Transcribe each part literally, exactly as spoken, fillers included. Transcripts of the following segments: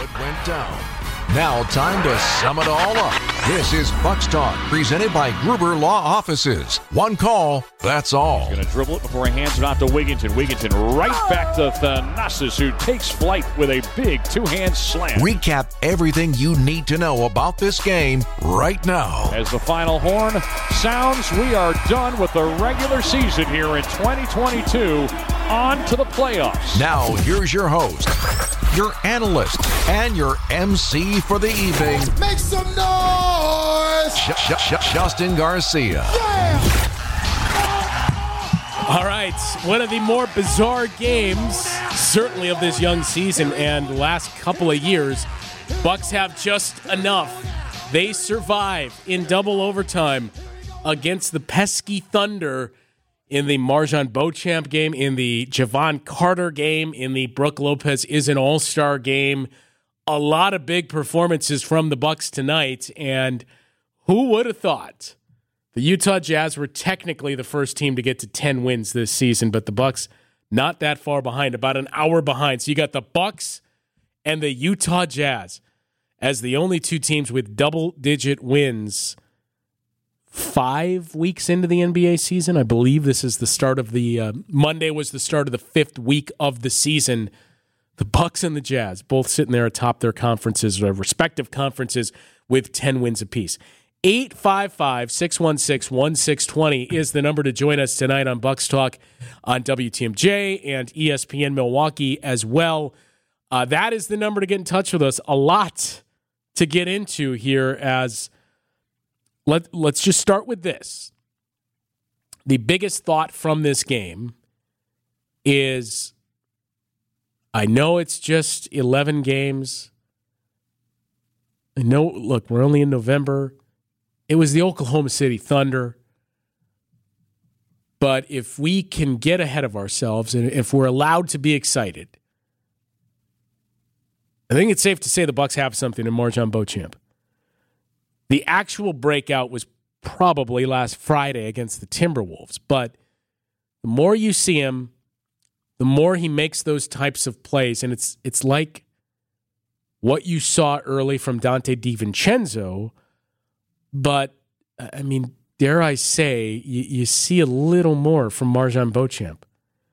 went down. Now time to sum it all up. This is Bucks Talk, presented by Gruber Law Offices. One call, that's all. He's going to dribble it before he hands it out to Wigginton. Wigginton right back to Thanasis, who takes flight with a big two-hand slam. Recap everything you need to know about this game right now. As the final horn sounds, we are done with the regular season here in twenty twenty-two. On to the playoffs. Now, here's your host, your analyst, and your M C for the evening. Make some noise! Sh- sh- sh- Justin Garcia. Yeah! All right, one of the more bizarre games, certainly of this young season and the last couple of years. Bucks have just enough. They survive in double overtime against the pesky Thunder in the MarJon Beauchamp game, in the Javon Carter game, in the Brook Lopez is an all-star game. A lot of big performances from the Bucks tonight, and who would have thought the Utah Jazz were technically the first team to get to ten wins this season, but the Bucks not that far behind, about an hour behind. So you got the Bucks and the Utah Jazz as the only two teams with double-digit wins five weeks into the N B A season. I believe this is the start of the uh, Monday was the start of the fifth week of the season. The Bucks and the Jazz both sitting there atop their conferences, their respective conferences, with ten wins apiece. eight five five, six one six, one six two zero is the number to join us tonight on Bucks Talk on W T M J and E S P N Milwaukee as well. Uh, that is the number to get in touch with us. A lot to get into here as Let, let's just start with this. The biggest thought from this game is, I know it's just eleven games. I know, look, we're only in November. It was the Oklahoma City Thunder. But if we can get ahead of ourselves and if we're allowed to be excited, I think it's safe to say the Bucks have something in MarJon Beauchamp. The actual breakout was probably last Friday against the Timberwolves, but the more you see him, the more he makes those types of plays, and it's it's like what you saw early from Dante DiVincenzo, but, I mean, dare I say, you, you see a little more from MarJon Beauchamp.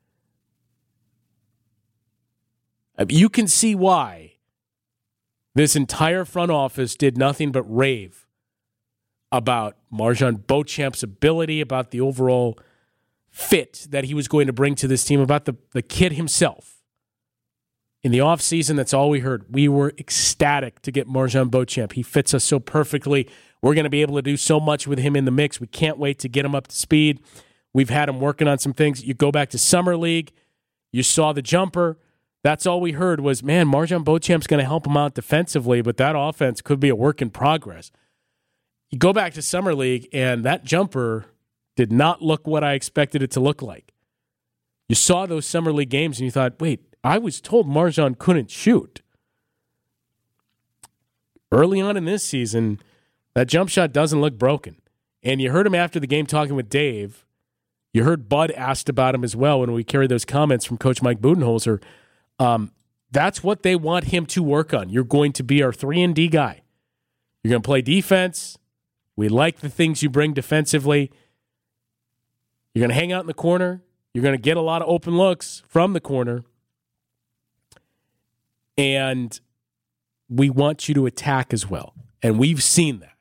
You can see why this entire front office did nothing but rave about MarJon Beauchamp's ability, about the overall fit that he was going to bring to this team, about the, the kid himself. In the offseason, that's all we heard. We were ecstatic to get MarJon Beauchamp. He fits us so perfectly. We're going to be able to do so much with him in the mix. We can't wait to get him up to speed. We've had him working on some things. You go back to Summer League, you saw the jumper. That's all we heard was, man, MarJon Beauchamp's going to help him out defensively, but that offense could be a work in progress. You go back to Summer League, and that jumper did not look what I expected it to look like. You saw those Summer League games, and you thought, wait, I was told MarJon couldn't shoot. Early on in this season, that jump shot doesn't look broken. And you heard him after the game talking with Dave. You heard Bud asked about him as well when we carried those comments from Coach Mike Budenholzer. Um, that's what they want him to work on. You're going to be our three and D guy. You're going to play defense. We like the things you bring defensively. You're going to hang out in the corner. You're going to get a lot of open looks from the corner. And we want you to attack as well. And we've seen that.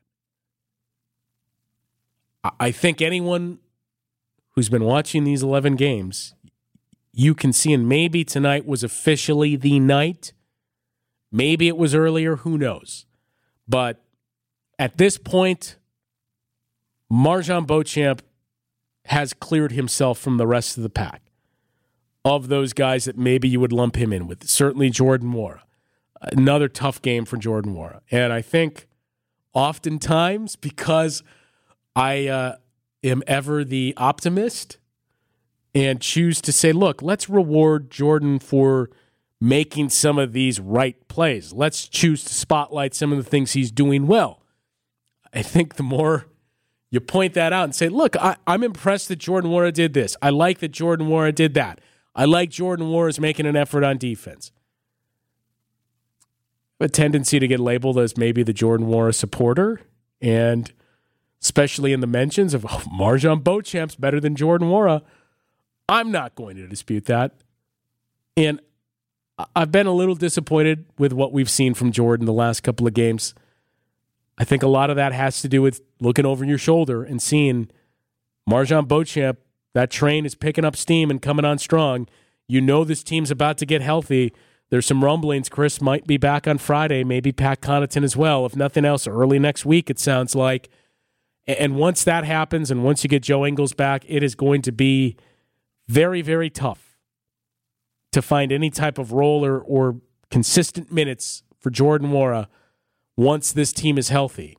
I think anyone who's been watching these eleven games, you can see, and maybe tonight was officially the night. Maybe it was earlier. Who knows? But at this point, MarJon Beauchamp has cleared himself from the rest of the pack of those guys that maybe you would lump him in with. Certainly Jordan Nwora. Another tough game for Jordan Nwora. And I think oftentimes, because I uh, am ever the optimist and choose to say, look, let's reward Jordan for making some of these right plays. Let's choose to spotlight some of the things he's doing well. I think the more you point that out and say, look, I, I'm impressed that Jordan Nwora did this. I like that Jordan Nwora did that. I like Jordan Nwora is making an effort on defense. a tendency to get labeled as maybe the Jordan Nwora supporter, and especially in the mentions of oh, MarJon Beauchamp's better than Jordan Nwora. I'm not going to dispute that. And I've been a little disappointed with what we've seen from Jordan the last couple of games. I think a lot of that has to do with looking over your shoulder and seeing MarJon Beauchamp, that train is picking up steam and coming on strong. You know this team's about to get healthy. There's some rumblings. Chris might be back on Friday, maybe Pat Connaughton as well. If nothing else, early next week, it sounds like. And once that happens and once you get Joe Ingles back, it is going to be very, very tough to find any type of role or, or consistent minutes for Jordan Nwora once this team is healthy.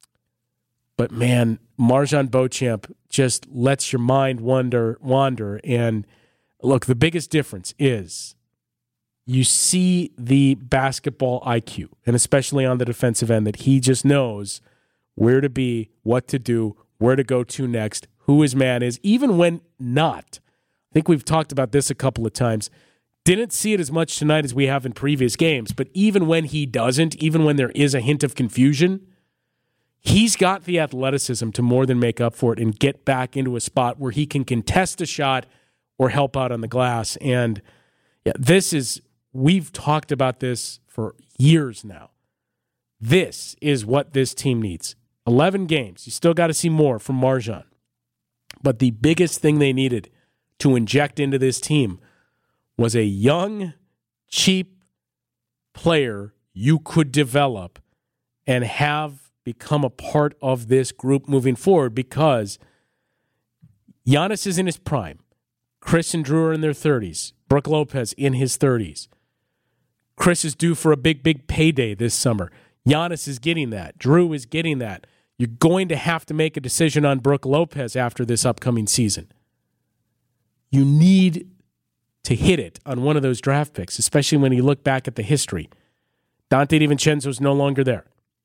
But man, MarJon Beauchamp just lets your mind wander, wander. And look, the biggest difference is you see the basketball I Q, and especially on the defensive end, that he just knows where to be, what to do, where to go to next, who his man is, even when not. I think we've talked about this a couple of times. Didn't see it as much tonight as we have in previous games, but even when he doesn't, even when there is a hint of confusion, he's got the athleticism to more than make up for it and get back into a spot where he can contest a shot or help out on the glass. And yeah, this is, we've talked about this for years now. This is what this team needs. eleven games. You still got to see more from MarJon. But the biggest thing they needed to inject into this team was a young, cheap player you could develop and have become a part of this group moving forward, because Giannis is in his prime. Chris and Drew are in their thirties. Brook Lopez in his thirties. Chris is due for a big, big payday this summer. Giannis is getting that. Drew is getting that. You're going to have to make a decision on Brook Lopez after this upcoming season. You need to hit it on one of those draft picks, especially when you look back at the history. Dante DiVincenzo is no longer there.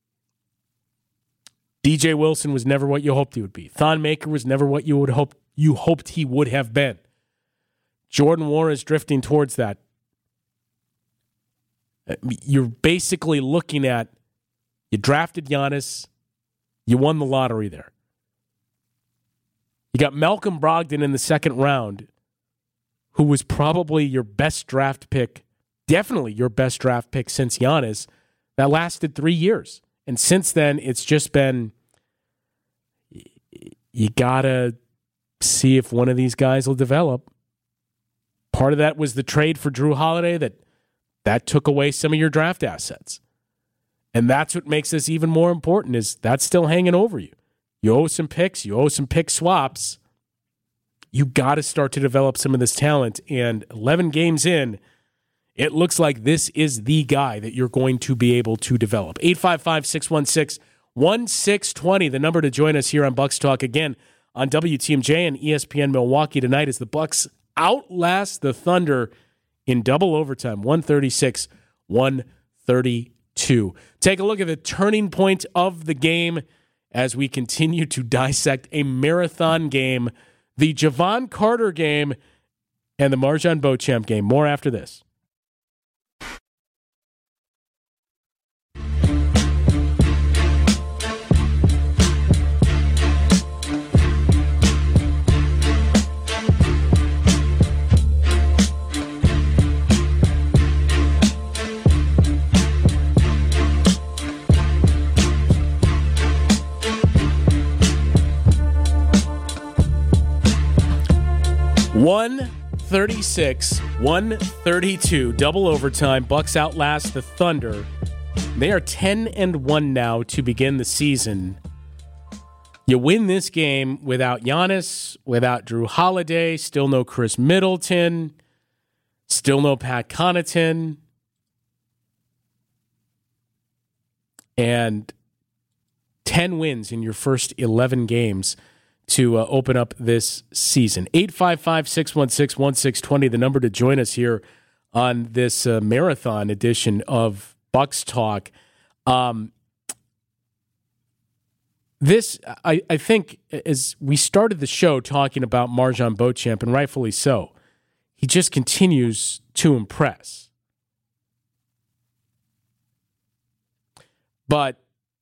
D J Wilson was never what you hoped he would be. Thon Maker was never what you would hope you hoped he would have been. Jordan Nwora is drifting towards that. You're basically looking at, you drafted Giannis, you won the lottery there. You got Malcolm Brogdon in the second round, who was probably your best draft pick, definitely your best draft pick since Giannis. That lasted three years. And since then, it's just been, you got to see if one of these guys will develop. Part of that was the trade for Drew Holiday, that that took away some of your draft assets. And that's what makes this even more important, is that's still hanging over you. You owe some picks, you owe some pick swaps. You got to start to develop some of this talent. And eleven games in, it looks like this is the guy that you're going to be able to develop. eight five five, six one six, one six two zero, the number to join us here on Bucks Talk again on W T M J and E S P N Milwaukee tonight, as the Bucks outlast the Thunder in double overtime, one thirty-six, one thirty-two. Take a look at the turning point of the game as we continue to dissect a marathon game, the Javon Carter game and the MarJon Beauchamp game. More after this. one thirty-six, one thirty-two, double overtime. Bucks outlast the Thunder. They are ten and one now to begin the season. You win this game without Giannis, without Drew Holiday, still no Chris Middleton, still no Pat Connaughton. And ten wins in your first eleven games to uh, open up this season. eight five five, six one six, one six two zero, the number to join us here on this uh, marathon edition of Bucks Talk. Um, this, I, I think, as we started the show talking about MarJon Beauchamp, and rightfully so, he just continues to impress. But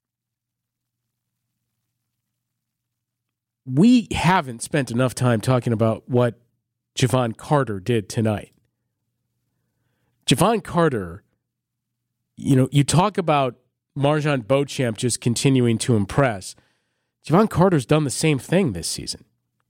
we haven't spent enough time talking about what Jevon Carter did tonight. Jevon Carter, you know, you talk about MarJon Beauchamp just continuing to impress. Jevon Carter's done the same thing this season.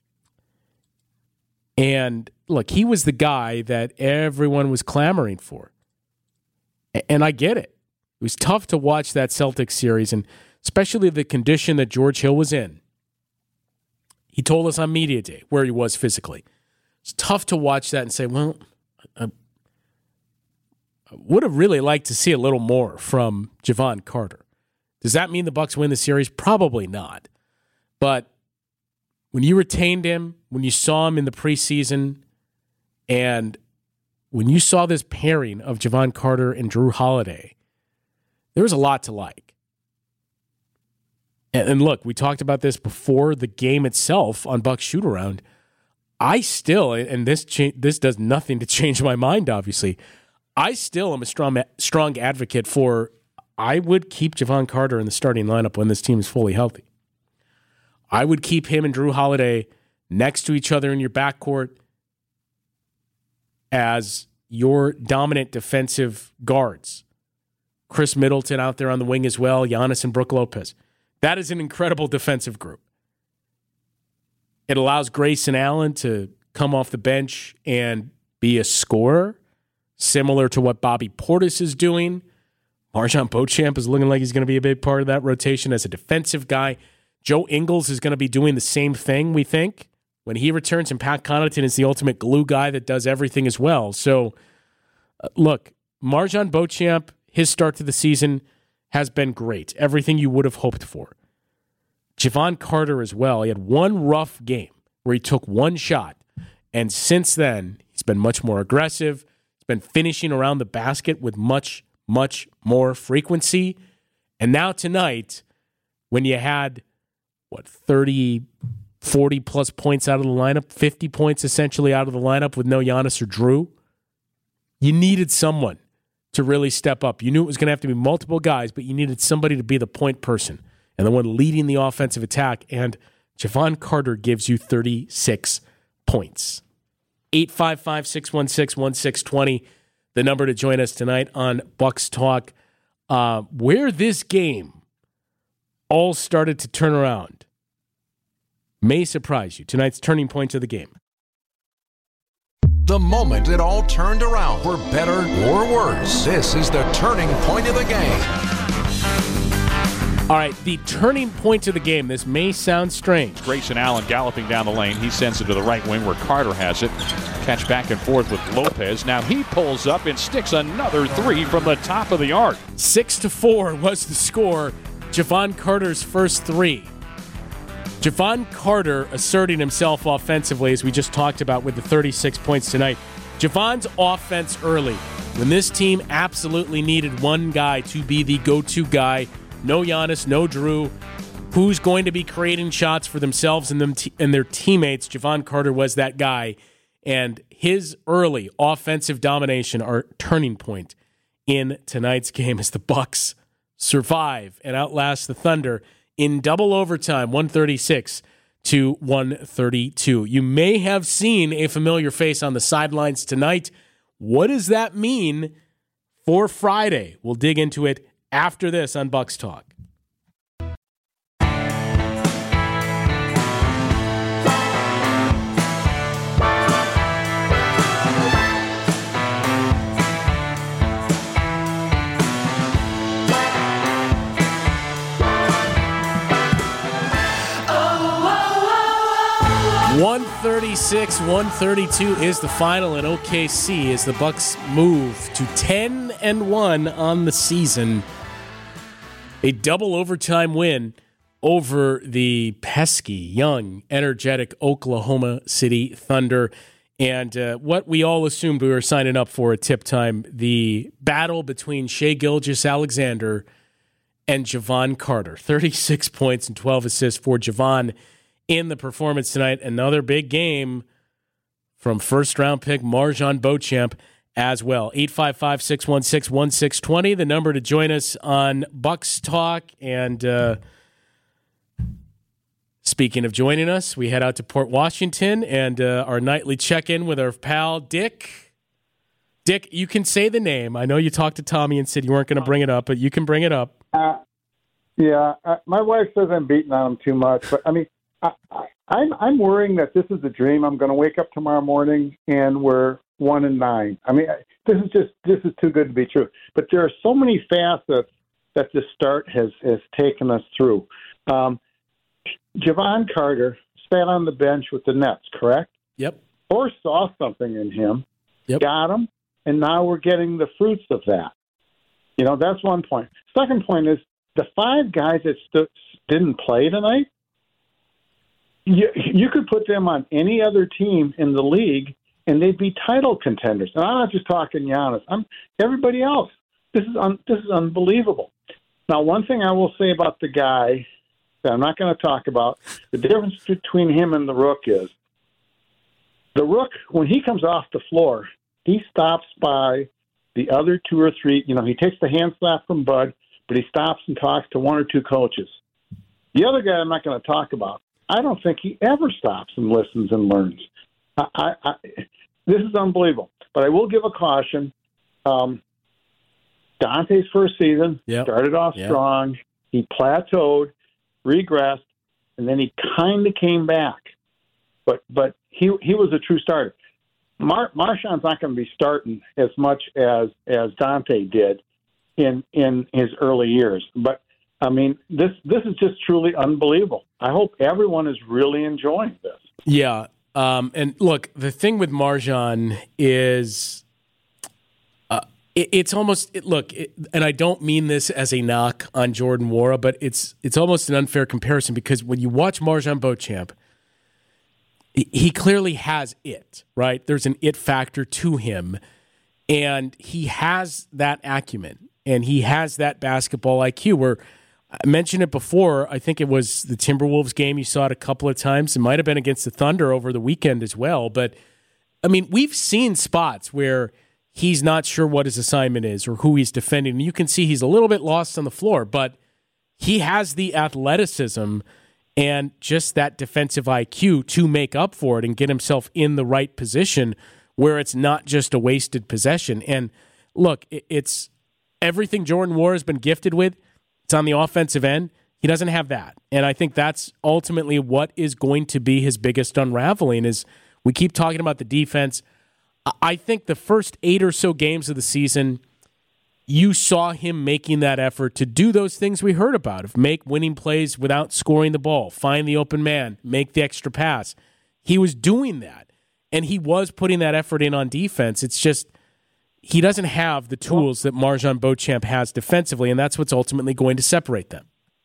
And look, he was the guy that everyone was clamoring for. And I get it. It was tough to watch that Celtics series, and especially the condition that George Hill was in. He told us on media day where he was physically. It's tough to watch that and say, well, I, I would have really liked to see a little more from Jevon Carter. Does that mean the Bucks win the series? Probably not. But when you retained him, when you saw him in the preseason, and when you saw this pairing of Jevon Carter and Jrue Holiday, there was a lot to like. And, and look, we talked about this before the game itself on Bucks Shoot Around. I still, and this cha- this does nothing to change my mind, obviously, I still am a strong strong advocate for, I would keep Jevon Carter in the starting lineup when this team is fully healthy. I would keep him and Jrue Holiday next to each other in your backcourt as your dominant defensive guards. Chris Middleton out there on the wing as well, Giannis and Brook Lopez. That is an incredible defensive group. It allows Grayson Allen to come off the bench and be a scorer, similar to what Bobby Portis is doing. MarJon Beauchamp is looking like he's going to be a big part of that rotation as a defensive guy. Joe Ingles is going to be doing the same thing, we think, when he returns, and Pat Connaughton is the ultimate glue guy that does everything as well. So, uh, look, MarJon Beauchamp, his start to the season has been great. Everything you would have hoped for. Jevon Carter as well. He had one rough game where he took one shot, and since then, he's been much more aggressive. He's been finishing around the basket with much, much more frequency. And now tonight, when you had what, thirty, forty plus points out of the lineup, fifty points essentially out of the lineup with no Giannis or Jrue, you needed someone to really step up. You knew it was going to have to be multiple guys, but you needed somebody to be the point person and the one leading the offensive attack, and Jevon Carter gives you thirty-six points. eight five five, six one six, one six two zero, the number to join us tonight on Bucks Talk. Uh, where this game all started to turn around may surprise you. Tonight's turning point of the game. The moment it all turned around, for better or worse. This is the turning point of the game. All right, the turning point of the game. This may sound strange. Grayson Allen galloping down the lane. He sends it to the right wing where Carter has it. Catch back and forth with Lopez. Now he pulls up and sticks another three from the top of the arc. Six to four was the score. Jevon Carter's first three. Jevon Carter asserting himself offensively, as we just talked about with the thirty-six points tonight. Jevon's offense early, when this team absolutely needed one guy to be the go-to guy. No Giannis, no Jrue. Who's going to be creating shots for themselves and them t- and their teammates? Jevon Carter was that guy. And his early offensive domination, our turning point in tonight's game, as the Bucks survive and outlast the Thunder in double overtime, one thirty-six to one thirty-two. You may have seen a familiar face on the sidelines tonight. What does that mean for Friday? We'll dig into it after this on Bucks Talk. one thirty-six one thirty-two is the final in O K C as the Bucks move to ten and one on the season. A double overtime win over the pesky, young, energetic Oklahoma City Thunder. And uh, what we all assumed we were signing up for at tip time, the battle between Shai Gilgeous-Alexander and Jevon Carter. thirty-six points and twelve assists for Jevon in the performance tonight. Another big game from first-round pick MarJon Beauchamp as well. eight five five, six one six, one six two zero, the number to join us on Bucks Talk. And uh, speaking of joining us, we head out to Port Washington and uh, our nightly check-in with our pal Dick. Dick, you can say the name. I know you talked to Tommy and said you weren't going to bring it up, but you can bring it up. Uh, yeah, uh, my wife says I'm beating on him too much, but I mean, I, I, I'm I'm worrying that this is a dream. I'm going to wake up tomorrow morning and we're one and nine. I mean, this is just this is too good to be true. But there are so many facets that this start has has taken us through. Um, Javon Carter sat on the bench with the Nets, correct? Yep. Or saw something in him, yep. got him, and now we're getting the fruits of that. You know, that's one point. Second point is the five guys that st- didn't play tonight. You, you could put them on any other team in the league, and they'd be title contenders. And I'm not just talking Giannis. I'm everybody else. This is un, this is unbelievable. Now, one thing I will say about the guy that I'm not going to talk about, the difference between him and the Rook is the Rook, when he comes off the floor, he stops by the other two or three. You know, he takes the hand slap from Bud, but he stops and talks to one or two coaches. The other guy I'm not going to talk about, I don't think he ever stops and listens and learns. I, I, I, this is unbelievable. But I will give a caution. Um, Dante's first season yep. started off yep. strong. He plateaued, regressed, and then he kind of came back. But but he he was a true starter. Mar- Marshawn's not going to be starting as much as, as Dante did in in his early years. But, I mean, this this is just truly unbelievable. I hope everyone is really enjoying this. Yeah. Um, and, look, the thing with Marjan is uh, it, it's almost it, – look, it, and I don't mean this as a knock on Jordan Nwora, but it's it's almost an unfair comparison because when you watch Marjan Beauchamp, he clearly has it, right? There's an it factor to him, and he has that acumen, and he has that basketball I Q where I mentioned it before. I think it was the Timberwolves game. You saw it a couple of times. It might have been against the Thunder over the weekend as well. But, I mean, we've seen spots where he's not sure what his assignment is or who he's defending. And you can see he's a little bit lost on the floor, but he has the athleticism and just that defensive I Q to make up for it and get himself in the right position where it's not just a wasted possession. And look, it's everything Jordan Nwora has been gifted with. It's on the offensive end. He doesn't have that. And I think that's ultimately what is going to be his biggest unraveling is we keep talking about the defense. I think the first eight or so games of the season, you saw him making that effort to do those things we heard about, of make winning plays without scoring the ball, find the open man, make the extra pass. He was doing that, and he was putting that effort in on defense. It's just he doesn't have the tools that Marjan Beauchamp has defensively, and that's what's ultimately going to separate them.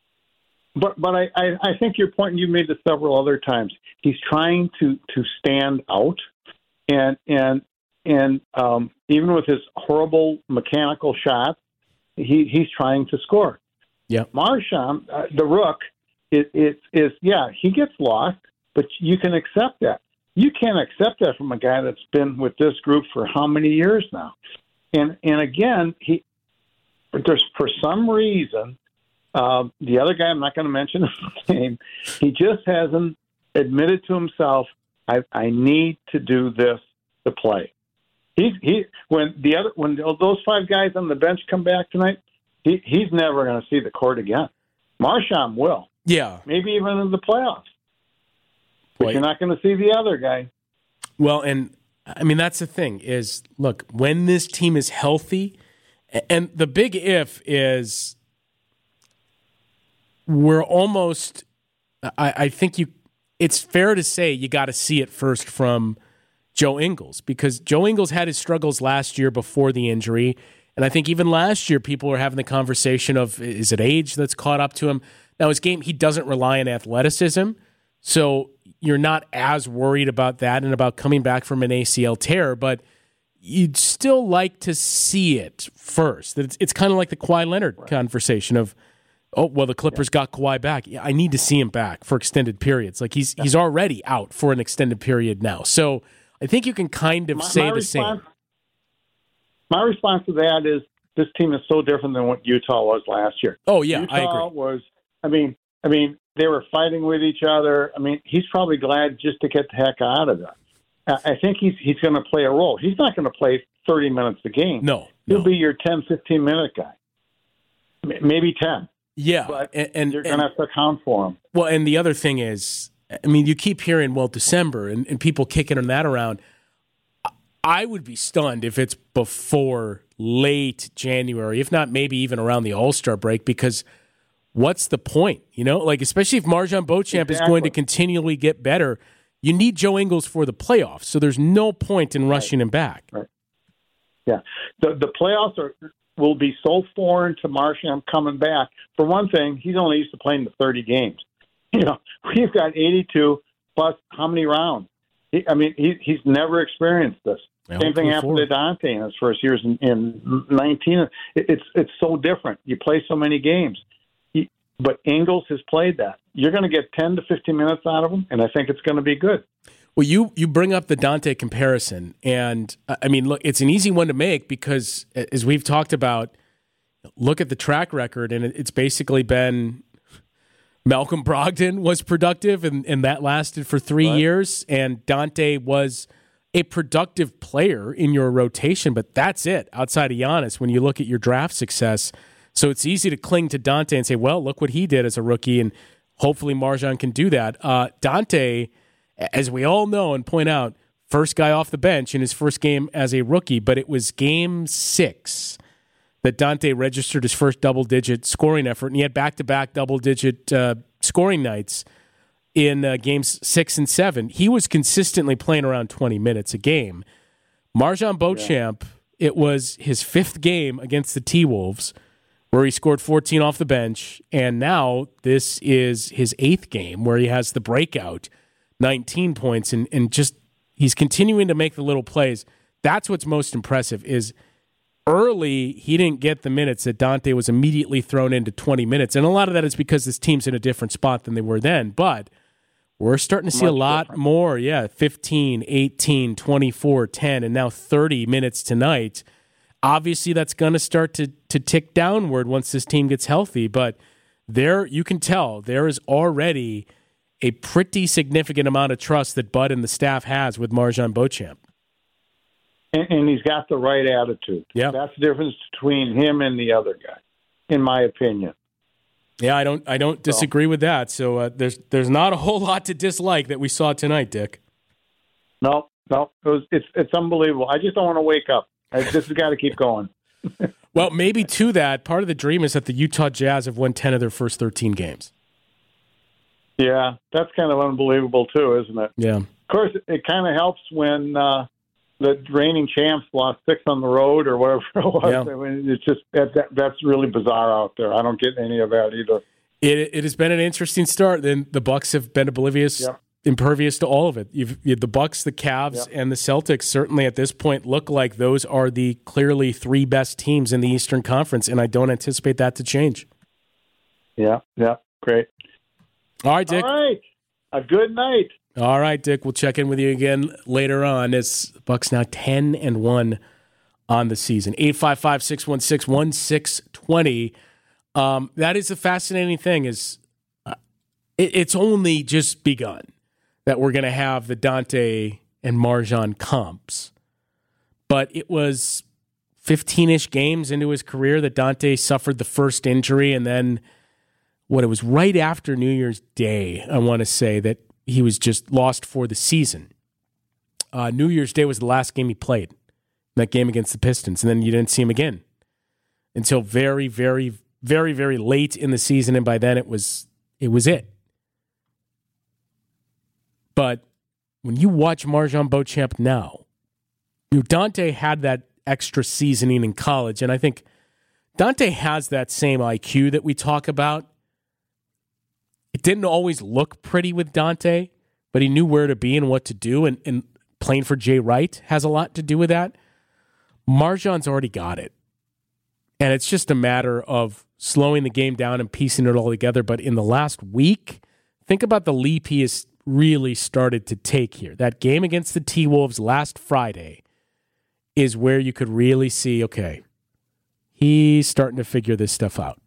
But but I, I, I think your point, and you made this several other times, he's trying to, to stand out, and and and um, even with his horrible mechanical shot, he, he's trying to score. Yeah, Marjan, uh, the Rook, it, it is yeah, he gets lost, but you can accept that. You can't accept that from a guy that's been with this group for how many years now? And and again, he there's for some reason uh, the other guy, I'm not going to mention his name, he just hasn't admitted to himself, I, I need to do this to play. He he when the other when those five guys on the bench come back tonight, he he's never going to see the court again. Marsham will, yeah, maybe even in the playoffs. But Wait. You're not going to see the other guy. Well, and I mean, that's the thing is, look, when this team is healthy, and the big if is we're almost, I, I think you, it's fair to say you got to see it first from Joe Ingles, because Joe Ingles had his struggles last year before the injury. And I think even last year, people were having the conversation of, is it age that's caught up to him? Now, his game, he doesn't rely on athleticism. So you're not as worried about that and about coming back from an A C L tear, but you'd still like to see it first. It's, it's kind of like the Kawhi Leonard right. conversation of, oh, well, the Clippers yeah. got Kawhi back. Yeah, I need to see him back for extended periods. Like he's yeah. he's already out for an extended period now. So I think you can kind of my, say my the response, same. My response to that is this team is so different than what Utah was last year. Oh, yeah, Utah I agree. was, I mean, I mean, they were fighting with each other. I mean, he's probably glad just to get the heck out of there. I think he's he's going to play a role. He's not going to play thirty minutes a game. No. He'll no. be your ten, fifteen-minute guy. Maybe ten. Yeah. But and, and you're going and, to have to account for him. Well, and the other thing is, I mean, you keep hearing, well, December, and, and people kicking that around. I would be stunned if it's before late January, if not maybe even around the All-Star break, because what's the point? You know, like, especially if Marjan Beauchamp exactly. is going to continually get better, you need Joe Ingles for the playoffs. So there's no point in rushing right. him back. Right. Yeah. The the playoffs are will be so foreign to Marchand coming back. For one thing, he's only used to playing the thirty games. You know, we've got eighty-two plus how many rounds? He, I mean, he, he's never experienced this. Yeah, Same thing happened to Dante in his first years in, in nineteen. It, it's it's so different. You play so many games. He, but Ingles has played that. You're going to get ten to fifteen minutes out of him, and I think it's going to be good. Well, you you bring up the Dante comparison, and I mean, look, it's an easy one to make because, as we've talked about, look at the track record, and it's basically been Malcolm Brogdon was productive, and, and that lasted for three right. years, and Dante was a productive player in your rotation, but that's it outside of Giannis when you look at your draft success. So it's easy to cling to Dante and say, well, look what he did as a rookie, and hopefully Marjan can do that. Uh, Dante, as we all know and point out, first guy off the bench in his first game as a rookie, but it was game six that Dante registered his first double-digit scoring effort, and he had back-to-back double-digit uh, scoring nights in uh, games six and seven. He was consistently playing around twenty minutes a game. Marjan Beauchamp, yeah. it was his fifth game against the T-Wolves, where he scored fourteen off the bench, and now this is his eighth game where he has the breakout, nineteen points, and, and just he's continuing to make the little plays. That's what's most impressive is early he didn't get the minutes that Dante was immediately thrown into twenty minutes, and a lot of that is because this team's in a different spot than they were then, but we're starting to see Much a lot different. more, yeah, fifteen, eighteen, twenty-four, ten, and now thirty minutes tonight. Obviously, that's going to start to to tick downward once this team gets healthy, but there you can tell there is already a pretty significant amount of trust that Bud and the staff has with Marjan Beauchamp. And, and he's got the right attitude. Yeah. That's the difference between him and the other guy, in my opinion. Yeah, I don't I don't disagree with that. So uh, there's there's not a whole lot to dislike that we saw tonight, Dick. No, no, it was, it's it's unbelievable. I just don't want to wake up. I, this has got to keep going. Well, maybe to that, part of the dream is that the Utah Jazz have won ten of their first thirteen games. Yeah, that's kind of unbelievable too, isn't it? Yeah. Of course, it, it kind of helps when uh, the reigning champs lost six on the road or whatever it was. Yeah. I mean, it's just that, that that's really bizarre out there. I don't get any of that either. It it has been an interesting start. Then the Bucks have been oblivious, Yep. impervious to all of it. You've, you the Bucks, the Cavs, Yep. and the Celtics certainly at this point look like those are the clearly three best teams in the Eastern Conference, and I don't anticipate that to change. Yeah, yeah, great. All right, Dick. All right, a good night. All right, Dick. We'll check in with you again later on. It's Bucks now ten and one on the season. eight five five, six one six, one six two zero. Um, that is the fascinating thing is uh, it, it's only just begun that we're going to have the Dante and Marjan comps. But it was fifteen-ish games into his career that Dante suffered the first injury, and then what it was right after New Year's Day, I want to say, that he was just lost for the season. Uh, New Year's Day was the last game he played, that game against the Pistons, and then you didn't see him again until very, very, very, very late in the season, and by then it was it was it. But when you watch Marjan Beauchamp now, you know, Dante had that extra seasoning in college, and I think Dante has that same I Q that we talk about. It didn't always look pretty with Dante, but he knew where to be and what to do, and, and playing for Jay Wright has a lot to do with that. Marjan's already got it. And it's just a matter of slowing the game down and piecing it all together. But in the last week, think about the leap he has really started to take here. That game against the T-Wolves last Friday, is where you could really see, okay, he's starting to figure this stuff out.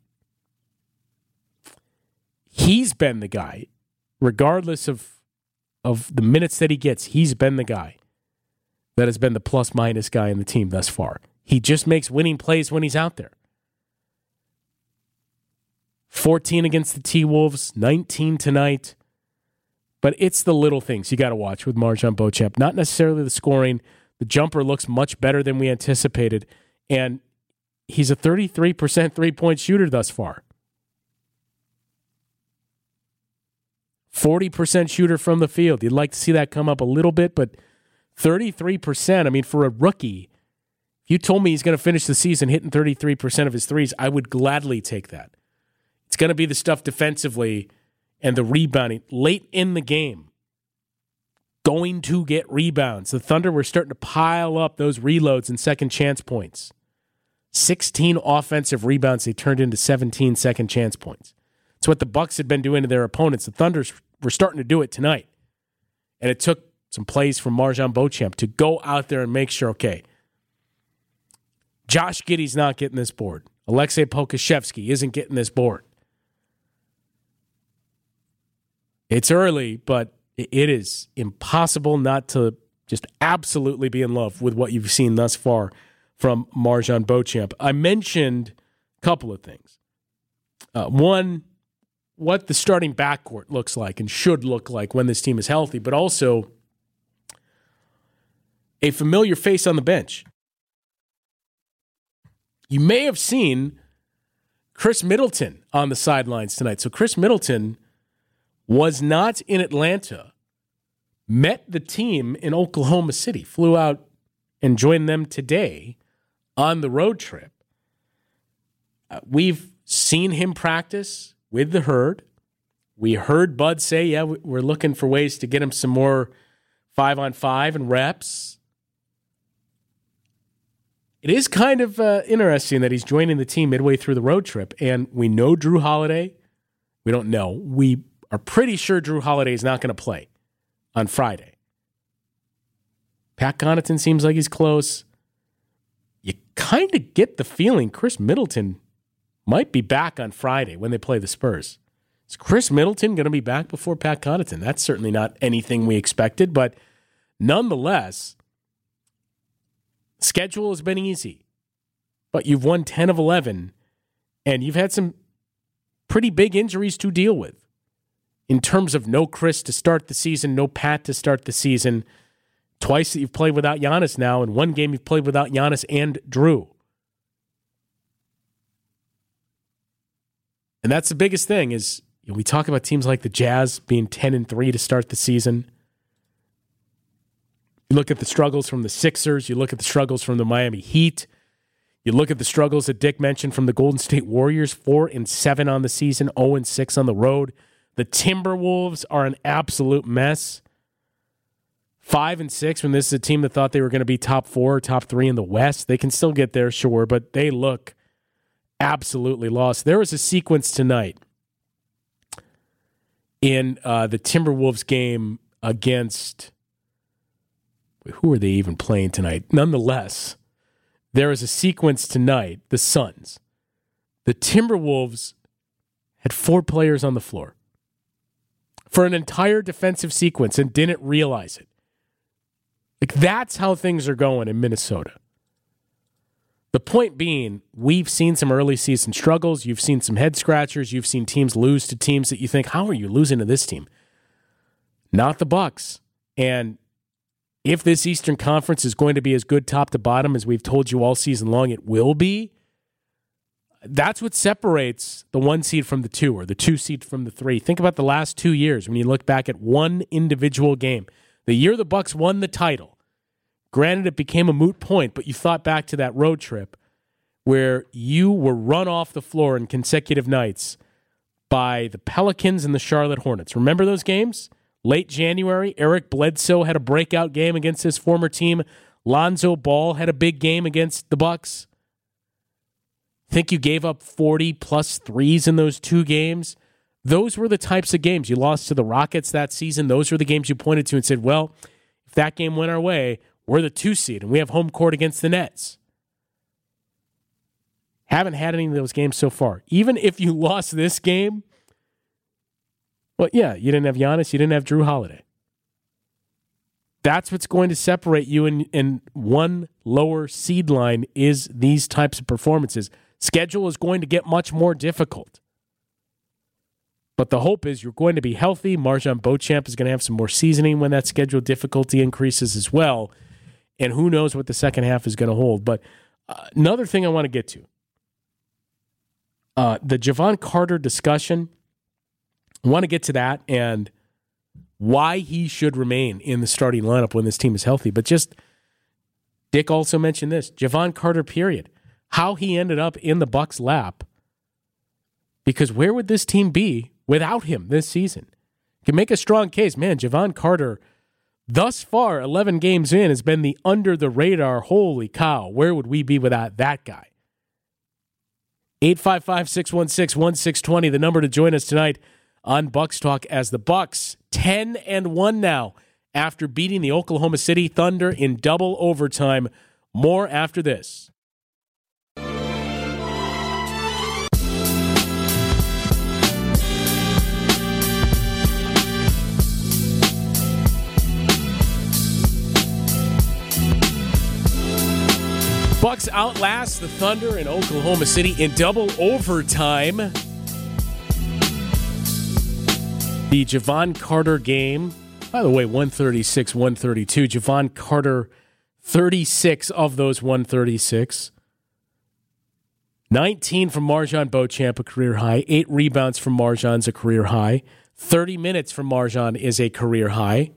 He's been the guy, regardless of, of the minutes that he gets, he's been the guy that has been the plus-minus guy in the team thus far. He just makes winning plays when he's out there. fourteen against the T-Wolves, nineteen tonight. But it's the little things you got to watch with MarJon Beauchamp. Not necessarily the scoring. The jumper looks much better than we anticipated. And he's a thirty-three percent three-point shooter thus far. forty percent shooter from the field. You'd like to see that come up a little bit, but thirty-three percent, I mean, for a rookie, if you told me he's going to finish the season hitting thirty-three percent of his threes, I would gladly take that. It's going to be the stuff defensively and the rebounding late in the game. Going to get rebounds. The Thunder were starting to pile up those reloads and second chance points. sixteen offensive rebounds, they turned into seventeen second chance points. It's what the Bucks had been doing to their opponents. The Thunders were starting to do it tonight. And it took some plays from MarJon Beauchamp to go out there and make sure, okay, Josh Giddey's not getting this board. Aleksej Pokusevski isn't getting this board. It's early, but it is impossible not to just absolutely be in love with what you've seen thus far from MarJon Beauchamp. I mentioned a couple of things. Uh, one, what the starting backcourt looks like and should look like when this team is healthy, but also a familiar face on the bench. You may have seen Chris Middleton on the sidelines tonight. So Chris Middleton was not in Atlanta, met the team in Oklahoma City, flew out and joined them today on the road trip. Uh, we've seen him practice with the Herd. We heard Bud say, yeah, we're looking for ways to get him some more five-on-five and reps. It is kind of uh, interesting that he's joining the team midway through the road trip, and we know Drew Holiday. We don't know. We are pretty sure Drew Holiday is not going to play on Friday. Pat Connaughton seems like he's close. You kind of get the feeling Chris Middleton might be back on Friday when they play the Spurs. Is Chris Middleton going to be back before Pat Connaughton? That's certainly not anything we expected, but nonetheless, schedule has been easy. But you've won ten of eleven, and you've had some pretty big injuries to deal with. In terms of no Chris to start the season, no Pat to start the season. Twice that you've played without Giannis now, and one game you've played without Giannis and Drew. And that's the biggest thing is, you know, we talk about teams like the Jazz being ten and three to start the season. You look at the struggles from the Sixers. You look at the struggles from the Miami Heat. You look at the struggles that Dick mentioned from the Golden State Warriors, four and seven on the season, zero and six on the road. The Timberwolves are an absolute mess. Five and six when this is a team that thought they were going to be top four or top three in the West. They can still get there, sure, but they look absolutely lost. There was a sequence tonight in uh, the Timberwolves game against, who are they even playing tonight? Nonetheless, there was a sequence tonight, the Suns. The Timberwolves had four players on the floor for an entire defensive sequence and didn't realize it. Like, that's how things are going in Minnesota. The point being, we've seen some early season struggles. You've seen some head scratchers. You've seen teams lose to teams that you think, how are you losing to this team? Not the Bucks. And if this Eastern Conference is going to be as good top to bottom as we've told you all season long it will be, that's what separates the one seed from the two or the two seed from the three. Think about the last two years when you look back at one individual game. The year the Bucks won the title, granted it became a moot point, but you thought back to that road trip where you were run off the floor in consecutive nights by the Pelicans and the Charlotte Hornets. Remember those games? Late January, Eric Bledsoe had a breakout game against his former team. Lonzo Ball had a big game against the Bucks. Think you gave up forty plus threes in those two games? Those were the types of games. You lost to the Rockets that season. Those were the games you pointed to and said, well, if that game went our way, We're the two seed, and we have home court against the Nets. Haven't had any of those games so far. Even if you lost this game, well, yeah, you didn't have Giannis, you didn't have Drew Holiday. That's what's going to separate you in, in one lower seed line is these types of performances. Schedule is going to get much more difficult. But the hope is you're going to be healthy. Marjan Beauchamp is going to have some more seasoning when that schedule difficulty increases as well. And who knows what the second half is going to hold. But uh, another thing I want to get to. Uh, the Jevon Carter discussion. I want to get to that and why he should remain in the starting lineup when this team is healthy. But just, Dick also mentioned this, Jevon Carter, period. How he ended up in the Bucks' lap. Because where would this team be without him this season? You can make a strong case. Man, Jevon Carter, thus far, eleven games in, has been the under-the-radar, holy cow, where would we be without that guy? eight five five, six one six, one six two zero, the number to join us tonight on Bucks Talk, as the Bucks ten and one now after beating the Oklahoma City Thunder in double overtime. More after this. Bucks outlast the Thunder in Oklahoma City in double overtime. The Jevon Carter game, by the way, one thirty-six, one thirty-two. Jevon Carter, thirty-six of those one thirty-six. nineteen from Marjan Beauchamp, a career high. Eight rebounds from Marjan's a career high. thirty minutes from Marjan is a career high.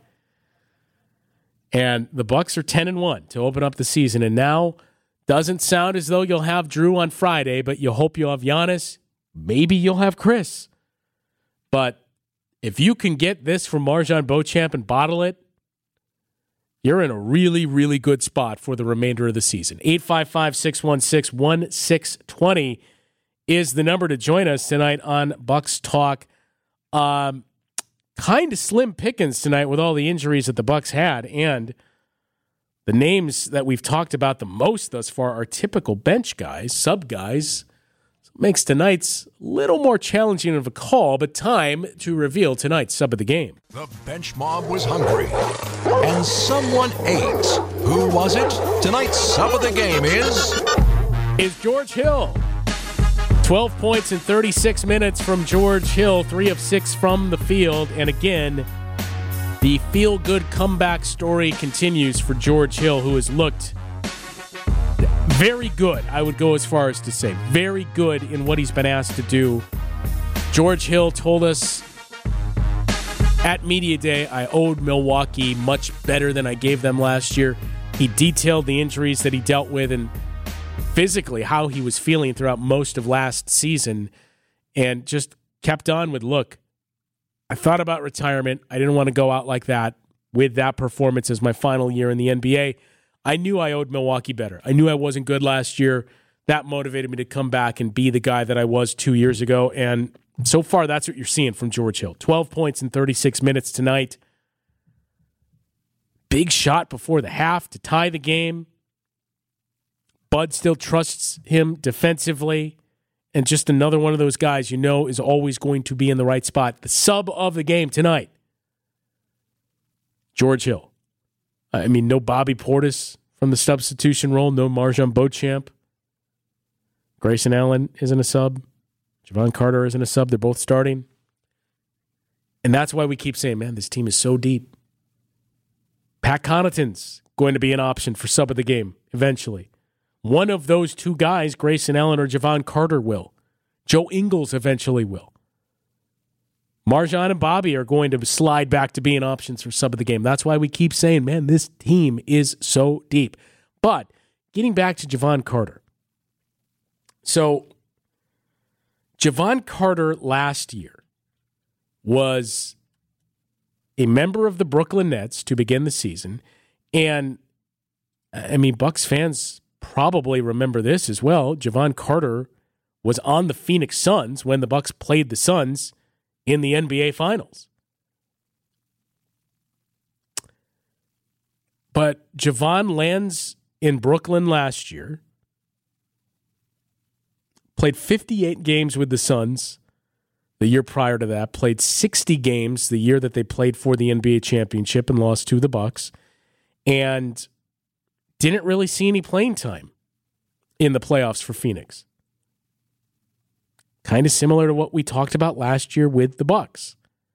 And the Bucks are ten and one to open up the season. And now, doesn't sound as though you'll have Drew on Friday, but you hope you'll have Giannis. Maybe you'll have Chris. But if you can get this from Marjan Beauchamp and bottle it, you're in a really, really good spot for the remainder of the season. eight five five, six one six, one six two zero is the number to join us tonight on Bucks Talk. Um, kind of slim pickings tonight with all the injuries that the Bucks had, and the names that we've talked about the most thus far are typical bench guys, sub guys. So it makes tonight's a little more challenging of a call, but time to reveal tonight's sub of the game. The bench mob was hungry, and someone ate. Who was it? Tonight's sub of the game is... Is George Hill. twelve points in thirty-six minutes from George Hill, three of six from the field, and again, the feel-good comeback story continues for George Hill, who has looked very good, I would go as far as to say. Very good in what he's been asked to do. George Hill told us at Media Day, I owed Milwaukee much better than I gave them last year. He detailed the injuries that he dealt with and physically how he was feeling throughout most of last season, and just kept on with, look, I thought about retirement. I didn't want to go out like that with that performance as my final year in the N B A. I knew I owed Milwaukee better. I knew I wasn't good last year. That motivated me to come back and be the guy that I was two years ago. And so far, that's what you're seeing from George Hill. twelve points in thirty-six minutes tonight. Big shot before the half to tie the game. Bud still trusts him defensively. And just another one of those guys you know is always going to be in the right spot. The sub of the game tonight, George Hill. I mean, no Bobby Portis from the substitution role. No Marjan Beauchamp. Grayson Allen isn't a sub. Jevon Carter isn't a sub. They're both starting. And that's why we keep saying, man, this team is so deep. Pat Connaughton's going to be an option for sub of the game eventually. One of those two guys, Grayson Allen or Jevon Carter, will. Joe Ingles eventually will. Marjan and Bobby are going to slide back to being options for sub of the game. That's why we keep saying, man, this team is so deep. But getting back to Jevon Carter. So, Jevon Carter last year was a member of the Brooklyn Nets to begin the season. And, I mean, Bucks fans probably remember this as well. Jevon Carter was on the Phoenix Suns when the Bucks played the Suns in the N B A Finals. But Javon lands in Brooklyn last year, played fifty-eight games with the Suns the year prior to that, played sixty games the year that they played for the N B A championship and lost to the Bucks, and didn't really see any playing time in the playoffs for Phoenix. Kind of similar to what we talked about last year with the Bucks.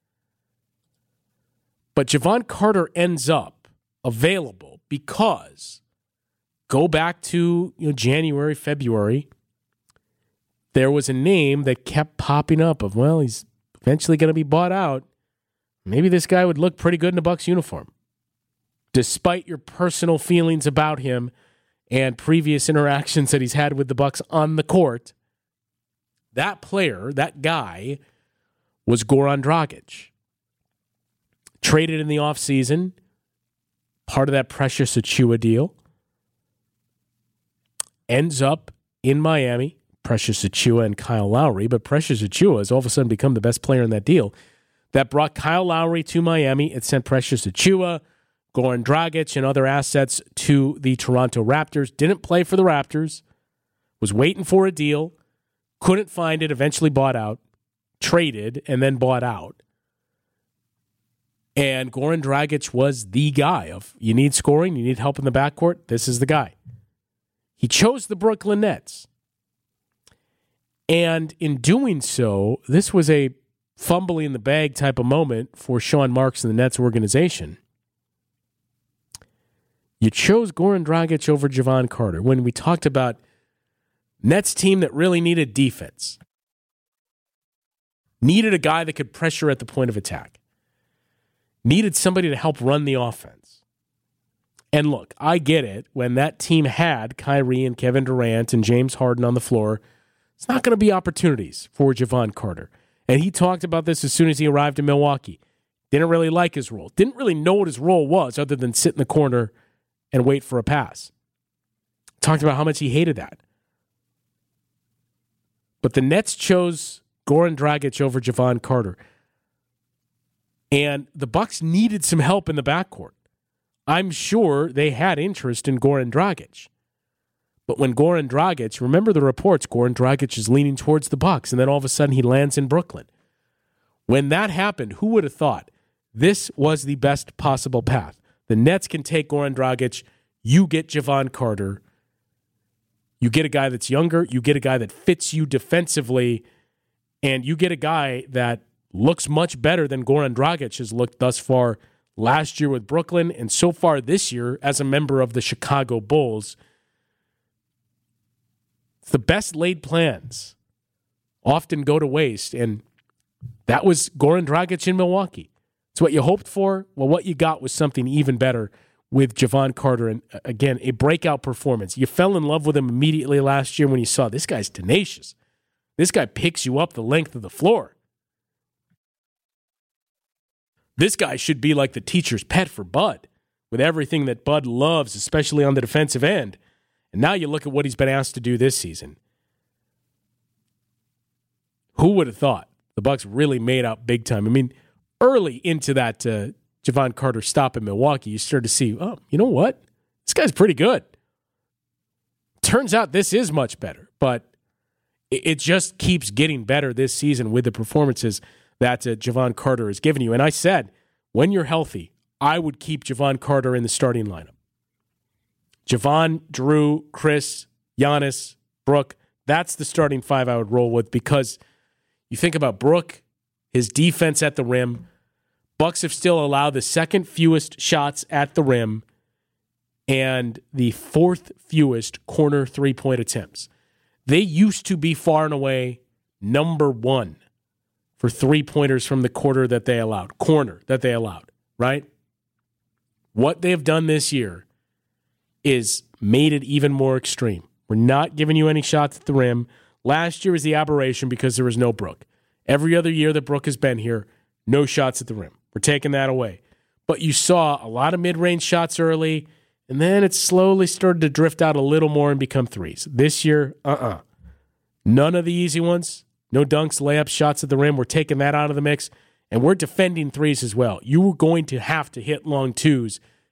But Javon Carter ends up available because, go back to you know January, February, there was a name that kept popping up of, well, he's eventually going to be bought out. Maybe this guy would look pretty good in a Bucks uniform. Despite your personal feelings about him and previous interactions that he's had with the Bucks on the court, that player, that guy, was Goran Dragic. Traded in the offseason, part of that Precious Achiuwa deal. Ends up in Miami. Precious Achiuwa and Kyle Lowry, but Precious Achiuwa has all of a sudden become the best player in that deal. That brought Kyle Lowry to Miami. It sent Precious Achiuwa, Goran Dragic, and other assets to the Toronto Raptors. Didn't play for the Raptors. Was waiting for a deal. Couldn't find it. Eventually bought out. Traded, and then bought out. And Goran Dragic was the guy of, you need scoring, you need help in the backcourt, this is the guy. He chose the Brooklyn Nets. And in doing so, this was a fumbling in the bag type of moment for Sean Marks and the Nets organization. You chose Goran Dragic over Javon Carter when we talked about Nets team that really needed defense. Needed a guy that could pressure at the point of attack. Needed somebody to help run the offense. And look, I get it. When that team had Kyrie and Kevin Durant and James Harden on the floor, it's not going to be opportunities for Javon Carter. And he talked about this as soon as he arrived in Milwaukee. Didn't really like his role. Didn't really know what his role was other than sit in the corner and wait for a pass. Talked about how much he hated that. But the Nets chose Goran Dragic over Javon Carter. And the Bucks needed some help in the backcourt. I'm sure they had interest in Goran Dragic. But when Goran Dragic, remember the reports, Goran Dragic is leaning towards the Bucks, and then all of a sudden he lands in Brooklyn. When that happened, who would have thought this was the best possible path? The Nets can take Goran Dragic, you get Javon Carter, you get a guy that's younger, you get a guy that fits you defensively, and you get a guy that looks much better than Goran Dragic has looked thus far last year with Brooklyn, and so far this year as a member of the Chicago Bulls. The best laid plans often go to waste, and that was Goran Dragic in Milwaukee. It's what you hoped for. Well, what you got was something even better with Javon Carter, and again, a breakout performance. You fell in love with him immediately last year when you saw this guy's tenacious. This guy picks you up the length of the floor. This guy should be like the teacher's pet for Bud, with everything that Bud loves, especially on the defensive end. And now you look at what he's been asked to do this season. Who would have thought the Bucks really made out big time? I mean, early into that uh, Javon Carter stop in Milwaukee, you started to see, oh, you know what? This guy's pretty good. Turns out this is much better, but it, it just keeps getting better this season with the performances that uh, Javon Carter has given you. And I said, when you're healthy, I would keep Javon Carter in the starting lineup. Javon, Drew, Chris, Giannis, Brook, that's the starting five I would roll with, because you think about Brook, his defense at the rim. Bucks have still allowed the second fewest shots at the rim and the fourth fewest corner three-point attempts. They used to be far and away number one for three-pointers from the quarter that they allowed, corner that they allowed, right? What they've done this year is made it even more extreme. We're not giving you any shots at the rim. Last year was the aberration because there was no Brook. Every other year that Brook has been here, no shots at the rim. We're taking that away. But you saw a lot of mid-range shots early, and then it slowly started to drift out a little more and become threes. This year, uh-uh. None of the easy ones. No dunks, layups, shots at the rim. We're taking that out of the mix, and we're defending threes as well. You were going to have to hit long twos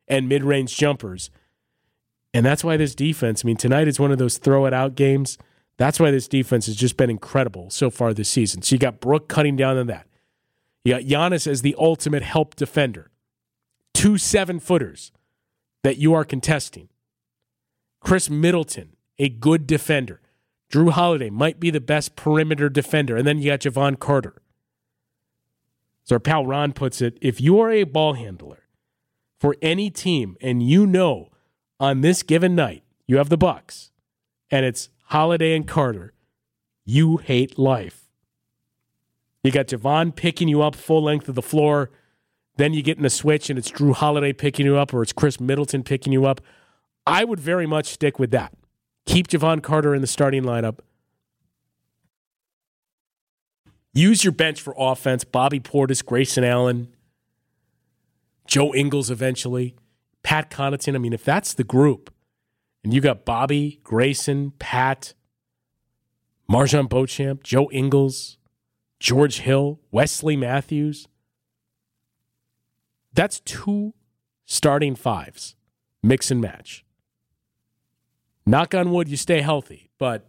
and mid-range jumpers. And that's why this defense, I mean, tonight is one of those throw-it-out games. That's why this defense has just been incredible so far this season. So you got Brook cutting down on that. You got Giannis as the ultimate help defender. Two seven-footers that you are contesting. Chris Middleton, a good defender. Drew Holiday might be the best perimeter defender. And then you got Javon Carter. So our pal Ron puts it, if you are a ball handler for any team and you know on this given night you have the Bucks and it's Holiday and Carter, you hate life. You got Javon picking you up full length of the floor. Then you get in a switch and it's Drew Holiday picking you up or it's Chris Middleton picking you up. I would very much stick with that. Keep Javon Carter in the starting lineup. Use your bench for offense. Bobby Portis, Grayson Allen, Joe Ingles eventually, Pat Connaughton. I mean, if that's the group, and you got Bobby, Grayson, Pat, Marjon Beauchamp, Joe Ingles, George Hill, Wesley Matthews, that's two starting fives. Mix and match. Knock on wood, you stay healthy, but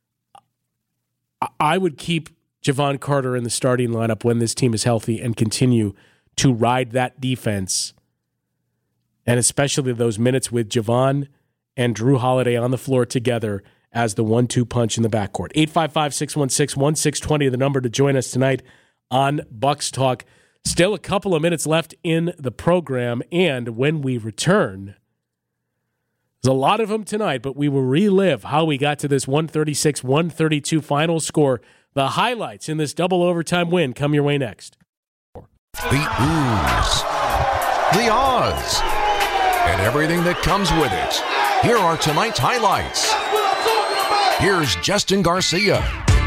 I would keep Javon Carter in the starting lineup when this team is healthy and continue to ride that defense, and especially those minutes with Javon and Drew Holiday on the floor together as the one two punch in the backcourt. eight five five, six one six, one six two zero, the number to join us tonight on Bucks Talk. Still a couple of minutes left in the program, and when we return, there's a lot of them tonight, but we will relive how we got to this one thirty-six one thirty-two final score. The highlights in this double overtime win come your way next. The oohs, the ahs, and everything that comes with it. Here are tonight's highlights. Here's Justin Garcia.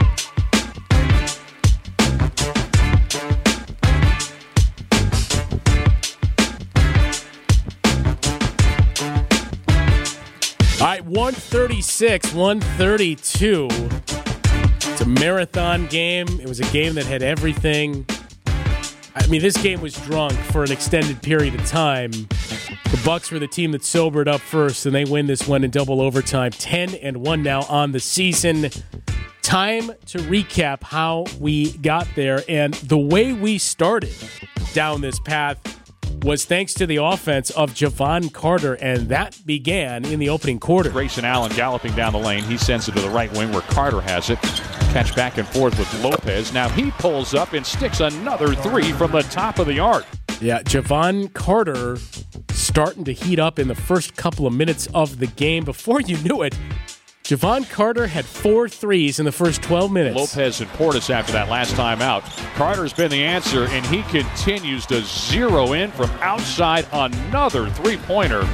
All right, one thirty-six one thirty-two. It's a marathon game. It was a game that had everything. I mean, this game was drunk for an extended period of time. The Bucks were the team that sobered up first, and they win this one in double overtime. ten and one now on the season. Time to recap how we got there, and the way we started down this path was thanks to the offense of Javon Carter, and that began in the opening quarter. Grayson Allen galloping down the lane. He sends it to the right wing where Carter has it. Catch back and forth with Lopez. Now he pulls up and sticks another three from the top of the arc. Yeah, Javon Carter starting to heat up in the first couple of minutes of the game. Before you knew it, Javon Carter had four threes in the first twelve minutes. Lopez and Portis after that last time out. Carter's been the answer, and he continues to zero in from outside another three-pointer.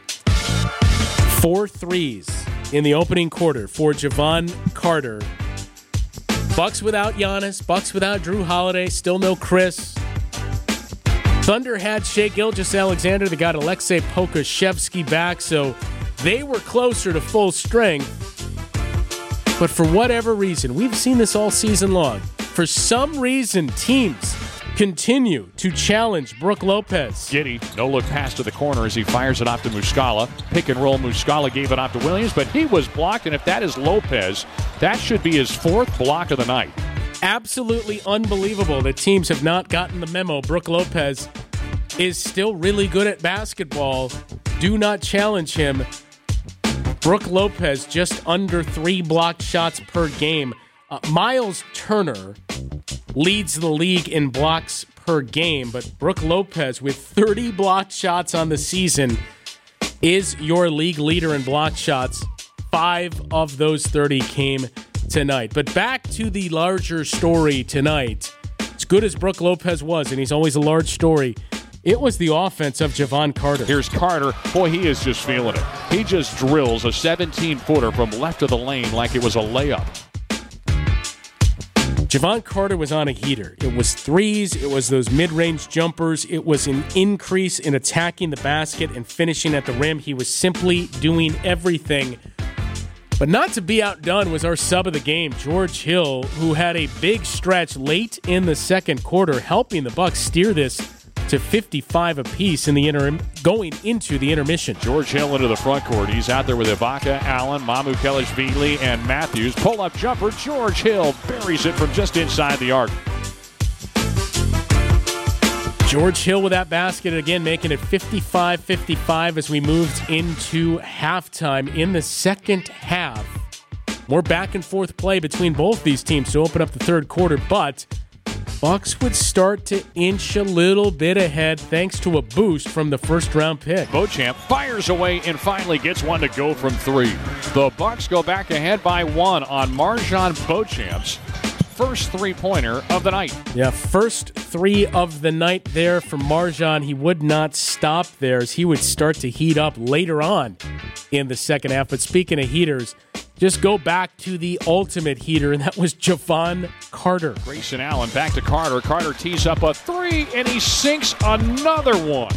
Four threes in the opening quarter for Javon Carter. Bucks without Giannis, Bucks without Drew Holiday, still no Chris. Thunder had Shai Gilgeous-Alexander. They got Aleksej Pokusevski back, so they were closer to full strength. But for whatever reason, we've seen this all season long. For some reason, teams continue to challenge Brook Lopez. Giddey, no look pass to the corner as he fires it off to Muscala. Pick and roll, Muscala gave it off to Williams, but he was blocked, and if that is Lopez, that should be his fourth block of the night. Absolutely unbelievable that teams have not gotten the memo. Brook Lopez is still really good at basketball. Do not challenge him. Brook Lopez just under three blocked shots per game. Uh, Miles Turner leads the league in blocks per game, but Brook Lopez with thirty blocked shots on the season is your league leader in blocked shots. Five of those thirty came tonight. But back to the larger story tonight. As good as Brook Lopez was, and he's always a large story, it was the offense of Javon Carter. Here's Carter. Boy, he is just feeling it. He just drills a seventeen-footer from left of the lane like it was a layup. Javon Carter was on a heater. It was threes. It was those mid-range jumpers. It was an increase in attacking the basket and finishing at the rim. He was simply doing everything. But not to be outdone was our sub of the game, George Hill, who had a big stretch late in the second quarter, helping the Bucks steer this to fifty-five apiece in the interim, going into the intermission. George Hill into the front court. He's out there with Ibaka, Allen, Mamukelashvili, and Matthews. Pull-up jumper. George Hill buries it from just inside the arc. George Hill with that basket again, making it fifty-five fifty-five as we moved into halftime. In the second half, more back and forth play between both these teams to open up the third quarter, but Bucks would start to inch a little bit ahead thanks to a boost from the first-round pick. Beauchamp fires away and finally gets one to go from three. The Bucks go back ahead by one on MarJon Beauchamp's first three-pointer of the night. Yeah, first three of the night there from MarJon. He would not stop there as he would start to heat up later on in the second half. But speaking of heaters, just go back to the ultimate heater, and that was Jevon Carter. Grayson Allen back to Carter. Carter tees up a three, and he sinks another one.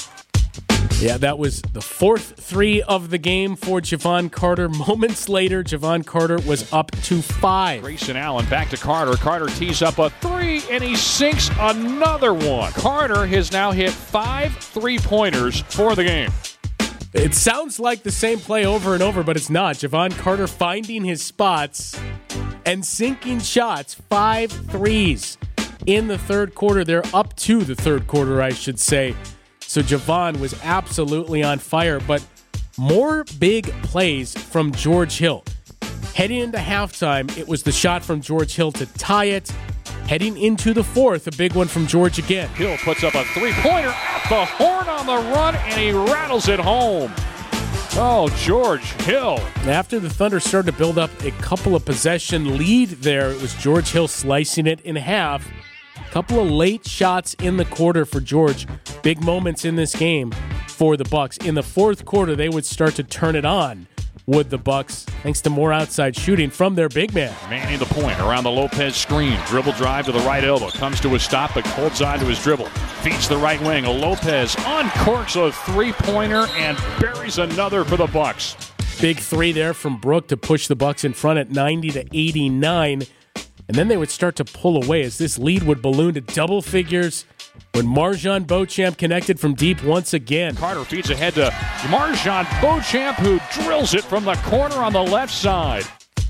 Yeah, that was the fourth three of the game for Jevon Carter. Moments later, Jevon Carter was up to five. Grayson Allen back to Carter. Carter tees up a three, and he sinks another one. Carter has now hit five three-pointers for the game. It sounds like the same play over and over, but it's not. Jevon Carter finding his spots and sinking shots, five threes in the third quarter. They're up to the third quarter, I should say. So Jevon was absolutely on fire, but more big plays from George Hill. Heading into halftime, it was the shot from George Hill to tie it. Heading into the fourth, a big one from George again. Hill puts up a three-pointer at the horn on the run, and he rattles it home. Oh, George Hill. After the Thunder started to build up a couple of possession lead there, it was George Hill slicing it in half. A couple of late shots in the quarter for George. Big moments in this game for the Bucks. In the fourth quarter, they would start to turn it on, would the Bucks, thanks to more outside shooting from their big man. Manning the point around the Lopez screen. Dribble drive to the right elbow. Comes to a stop, but holds on to his dribble. Feeds the right wing. Lopez uncorks a three-pointer and buries another for the Bucks. Big three there from Brook to push the Bucks in front at ninety to eighty-nine. And then they would start to pull away as this lead would balloon to double figures when MarJon Beauchamp connected from deep once again. Carter feeds ahead to MarJon Beauchamp, who drills it from the corner on the left side.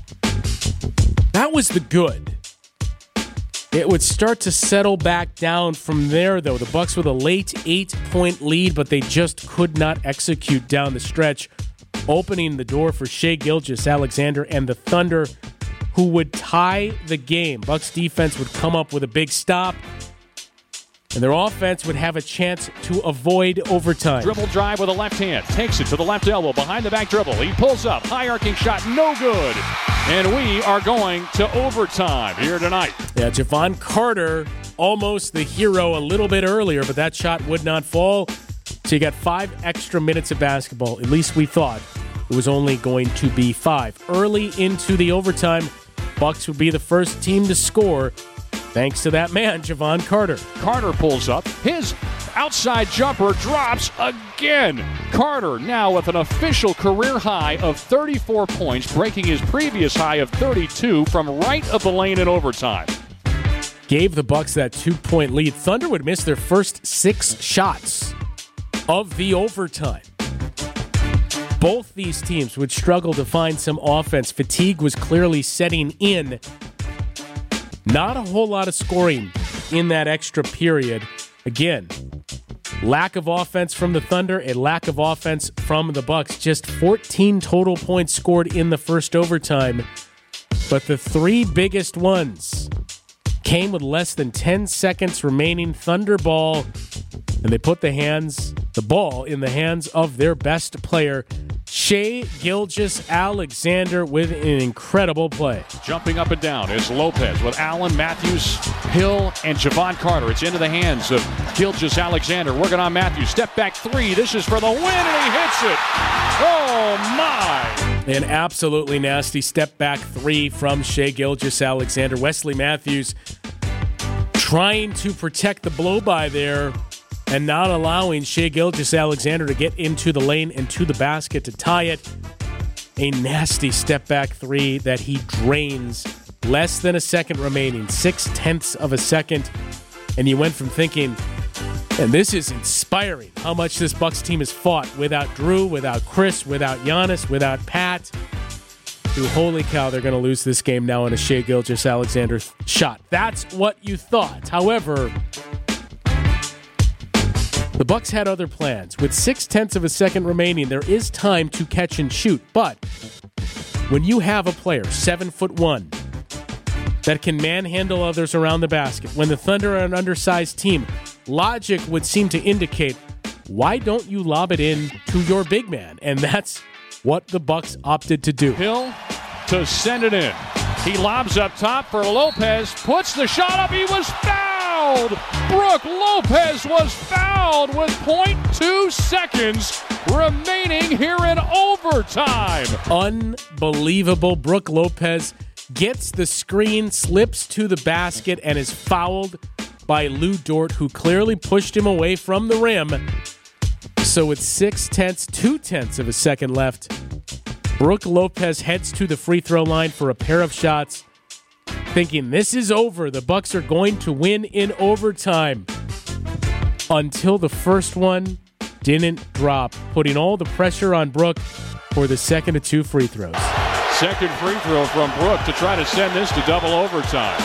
That was the good. It would start to settle back down from there, though. The Bucks with a late eight-point lead, but they just could not execute down the stretch, opening the door for Shai Gilgeous-Alexander and the Thunder, who would tie the game. Bucks defense would come up with a big stop, and their offense would have a chance to avoid overtime. Dribble drive with a left hand. Takes it to the left elbow. Behind the back dribble. He pulls up. High arcing shot. No good. And we are going to overtime here tonight. Yeah, Jevon Carter, almost the hero a little bit earlier, but that shot would not fall. So you got five extra minutes of basketball. At least we thought it was only going to be five. Early into the overtime, Bucks would be the first team to score, thanks to that man, Jevon Carter. Carter pulls up. His outside jumper drops again. Carter now with an official career high of thirty-four points, breaking his previous high of thirty-two from right of the lane in overtime. Gave the Bucks that two-point lead. Thunder would miss their first six shots of the overtime. Both these teams would struggle to find some offense. Fatigue was clearly setting in. Not a whole lot of scoring in that extra period. Again, lack of offense from the Thunder, a lack of offense from the Bucks. Just fourteen total points scored in the first overtime. But the three biggest ones came with less than ten seconds remaining. Thunder ball, and they put the hands, the ball in the hands of their best player, Shai Gilgeous-Alexander, with an incredible play. Jumping up and down is Lopez with Allen, Matthews, Hill, and Jevon Carter. It's into the hands of Gilgeous-Alexander. Working on Matthews. Step back three. This is for the win, and he hits it. Oh, my. An absolutely nasty step back three from Shai Gilgeous-Alexander. Wesley Matthews trying to protect the blow-by there, and not allowing Shai Gilgeous-Alexander to get into the lane and to the basket to tie it. A nasty step-back three that he drains. Less than a second remaining. Six-tenths of a second. And you went from thinking, And this is inspiring, how much this Bucks team has fought without Drew, without Chris, without Giannis, without Pat. Who, holy cow, they're going to lose this game now on a Shai Gilgeous-Alexander shot. That's what you thought. However, the Bucks had other plans. With six-tenths of a second remaining, there is time to catch and shoot. But when you have a player, seven foot one, that can manhandle others around the basket, when the Thunder are an undersized team, logic would seem to indicate, why don't you lob it in to your big man? And that's what the Bucks opted to do. Hill to send it in. He lobs up top for Lopez, puts the shot up, he was fouled! Brook Lopez was fouled with point two seconds remaining here in overtime. Unbelievable. Brook Lopez gets the screen, slips to the basket, and is fouled by Lou Dort, who clearly pushed him away from the rim. So with six-tenths, two-tenths of a second left, Brook Lopez heads to the free throw line for a pair of shots, thinking this is over. The Bucks are going to win in overtime. Until the first one didn't drop, putting all the pressure on Brook for the second of two free throws. Second free throw from Brook to try to send this to double overtime.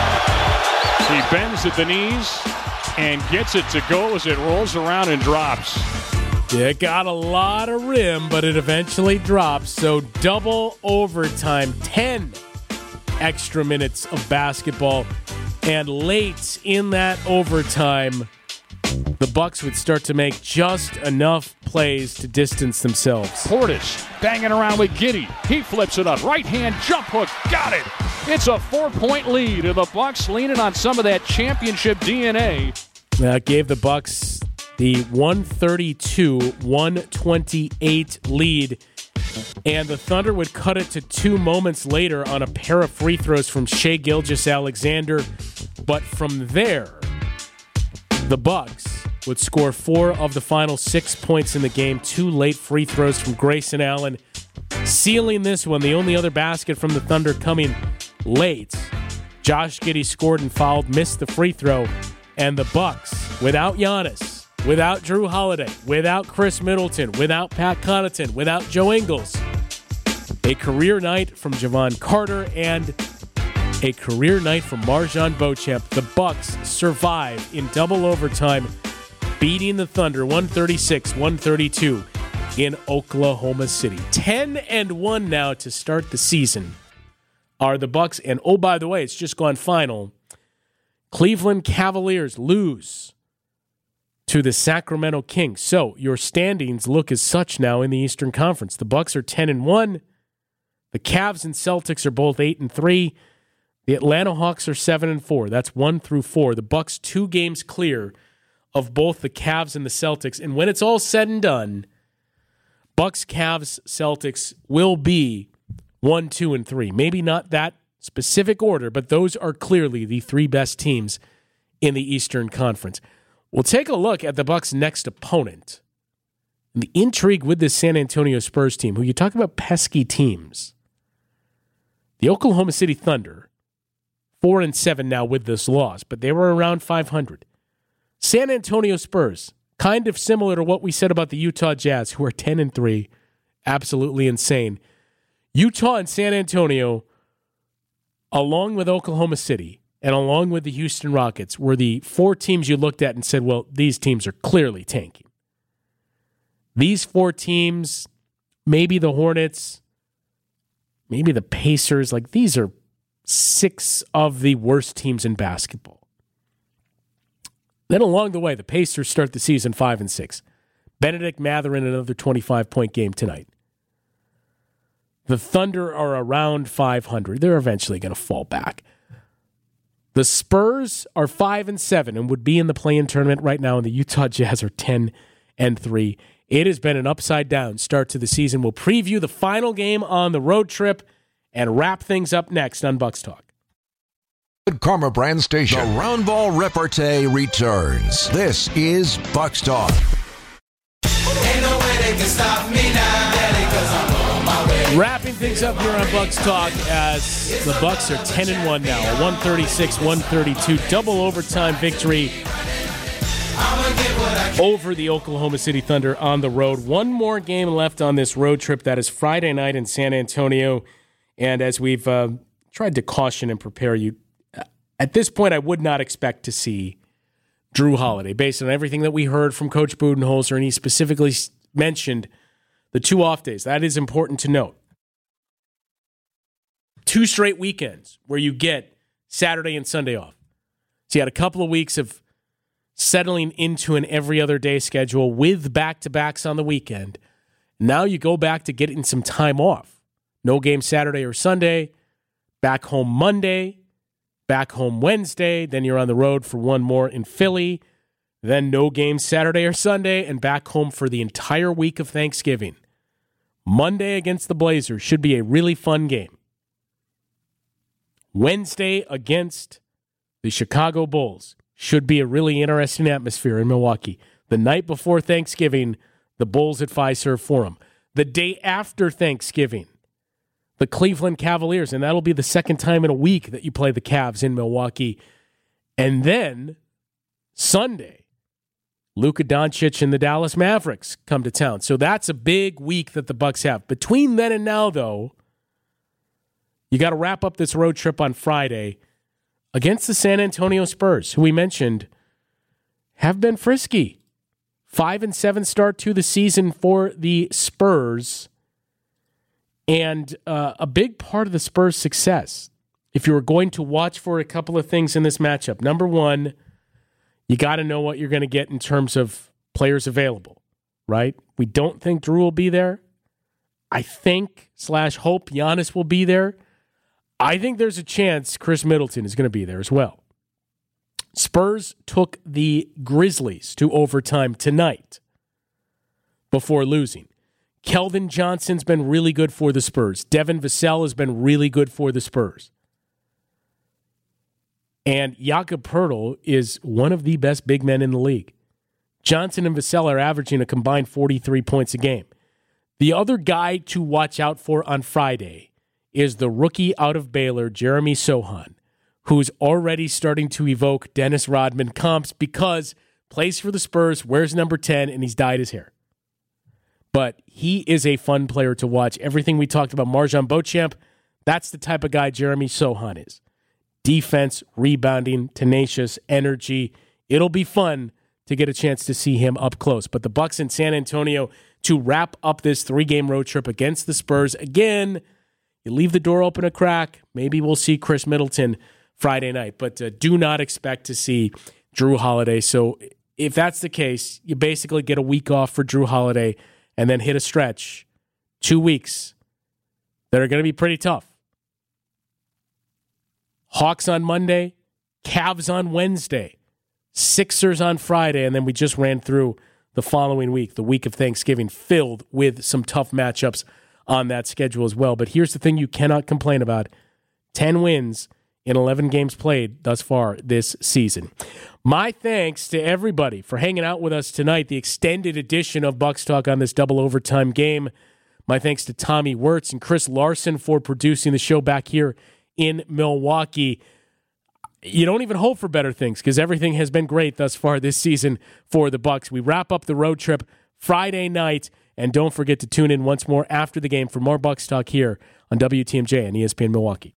He bends at the knees and gets it to go as it rolls around and drops. It got a lot of rim, but it eventually drops. So double overtime, ten extra minutes of basketball. And late in that overtime, the Bucks would start to make just enough plays to distance themselves. Portis banging around with Giddey. He flips it up. Right hand jump hook. Got it. It's a four-point lead, and the Bucks leaning on some of that championship D N A. That gave the Bucks the one thirty-two one twenty-eight lead, and the Thunder would cut it to two moments later on a pair of free throws from Shai Gilgeous-Alexander. But from there, the Bucks would score four of the final six points in the game. Two late free throws from Grayson Allen, sealing this one. The only other basket from the Thunder coming late. Josh Giddey scored and fouled, missed the free throw, and the Bucks, without Giannis, without Drew Holiday, without Chris Middleton, without Pat Connaughton, without Joe Ingles, a career night from Javon Carter and a career night from MarJon Beauchamp. The Bucks survive in double overtime, beating the Thunder one thirty-six one thirty-two in Oklahoma City. ten and one now to start the season are the Bucks. And oh, by the way, it's just gone final. Cleveland Cavaliers lose to the Sacramento Kings. So your standings look as such now in the Eastern Conference. The Bucks are ten and one. The Cavs and Celtics are both eight and three. The Atlanta Hawks are seven and four. That's one through four. The Bucks two games clear of both the Cavs and the Celtics. And when it's all said and done, Bucks, Cavs, Celtics will be one, two, and three. Maybe not that specific order, but those are clearly the three best teams in the Eastern Conference. We'll take a look at the Bucks' next opponent. And the intrigue with this San Antonio Spurs team, who you talk about pesky teams. The Oklahoma City Thunder, four and seven now with this loss, but they were around five hundred. San Antonio Spurs, kind of similar to what we said about the Utah Jazz, who are ten and three, absolutely insane. Utah and San Antonio, along with Oklahoma City and along with the Houston Rockets, were the four teams you looked at and said, well, these teams are clearly tanking. These four teams, maybe the Hornets, maybe the Pacers, like these are six of the worst teams in basketball. Then along the way, the Pacers start the season five and six. Benedict Mather in another twenty-five point game tonight. The Thunder are around five hundred. They're eventually going to fall back. The Spurs are five and seven and would be in the play-in tournament right now, and the Utah Jazz are ten and three. It has been an upside-down start to the season. We'll preview the final game on the road trip and wrap things up next on Bucks Talk. Karma Brand Station. The Round Ball Repartee returns. This is Bucks Talk. Ain't no way they can stop me now, Daddy, 'cause I'm on my way. Wrapping things up here on Bucks Talk as the Bucks are ten and one now. A one thirty-six one thirty-two double overtime victory I'ma get what I can. Over the Oklahoma City Thunder on the road. One more game left on this road trip. That is Friday night in San Antonio. And as we've uh, tried to caution and prepare you, at this point I would not expect to see Drew Holiday, based on everything that we heard from Coach Budenholzer, and he specifically mentioned the two off days. That is important to note. Two straight weekends where you get Saturday and Sunday off. So you had a couple of weeks of settling into an every other day schedule with back-to-backs on the weekend. Now you go back to getting some time off. No game Saturday or Sunday, back home Monday, back home Wednesday, then you're on the road for one more in Philly, then no game Saturday or Sunday, and back home for the entire week of Thanksgiving. Monday against the Blazers should be a really fun game. Wednesday against the Chicago Bulls should be a really interesting atmosphere in Milwaukee. The night before Thanksgiving, the Bulls at Fiserv Forum. The day after Thanksgiving, the Cleveland Cavaliers, and that'll be the second time in a week that you play the Cavs in Milwaukee. And then Sunday, Luka Doncic and the Dallas Mavericks come to town. So that's a big week that the Bucks have. Between then and now, though, you got to wrap up this road trip on Friday against the San Antonio Spurs, who we mentioned have been frisky. Five and seven start to the season for the Spurs. And uh, a big part of the Spurs' success, if you were going to watch for a couple of things in this matchup, number one, you got to know what you're going to get in terms of players available, right? We don't think Drew will be there. I think slash hope Giannis will be there. I think there's a chance Chris Middleton is going to be there as well. Spurs took the Grizzlies to overtime tonight before losing. Keldon Johnson's been really good for the Spurs. Devin Vassell has been really good for the Spurs. And Jakob Poeltl is one of the best big men in the league. Johnson and Vassell are averaging a combined forty-three points a game. The other guy to watch out for on Friday is the rookie out of Baylor, Jeremy Sohan, who's already starting to evoke Dennis Rodman comps because plays for the Spurs, wears number ten, and he's dyed his hair. But he is a fun player to watch. Everything we talked about, Marjan Beauchamp, that's the type of guy Jeremy Sohan is. Defense, rebounding, tenacious, energy. It'll be fun to get a chance to see him up close. But the Bucks in San Antonio to wrap up this three-game road trip against the Spurs. Again, you leave the door open a crack. Maybe we'll see Chris Middleton Friday night. But uh, do not expect to see Drew Holiday. So if that's the case, you basically get a week off for Drew Holiday and then hit a stretch, two weeks that are going to be pretty tough. Hawks on Monday, Cavs on Wednesday, Sixers on Friday, and then we just ran through the following week, the week of Thanksgiving, filled with some tough matchups on that schedule as well. But here's the thing you cannot complain about. ten wins in eleven games played thus far this season. My thanks to everybody for hanging out with us tonight, the extended edition of Bucks Talk on this double overtime game. My thanks to Tommy Wirtz and Chris Larson for producing the show back here in Milwaukee. You don't even hope for better things because everything has been great thus far this season for the Bucks. We wrap up the road trip Friday night, and don't forget to tune in once more after the game for more Bucks Talk here on W T M J and E S P N Milwaukee.